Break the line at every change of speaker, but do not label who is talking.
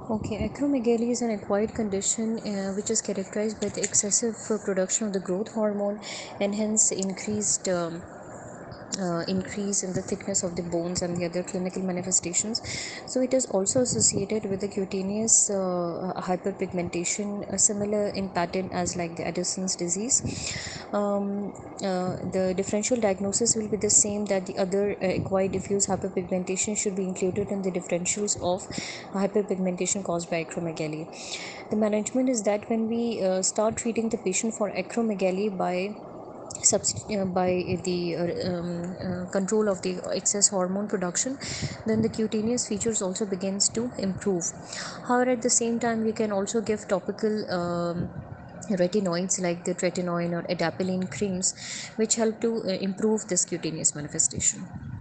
Okay, acromegaly is an acquired condition which is characterized by the excessive production of the growth hormone and hence increase in the thickness of the bones and the other clinical manifestations. So it is also associated with the cutaneous hyperpigmentation, similar in pattern as like the Addison's disease. The differential diagnosis will be the same, that the other acquired diffuse hyperpigmentation should be included in the differentials of hyperpigmentation caused by acromegaly. The management is that when we start treating the patient for acromegaly by the control of the excess hormone production, then the cutaneous features also begins to improve. However, at the same time, we can also give topical retinoids like the tretinoin or adapalene creams, which help to improve this cutaneous manifestation.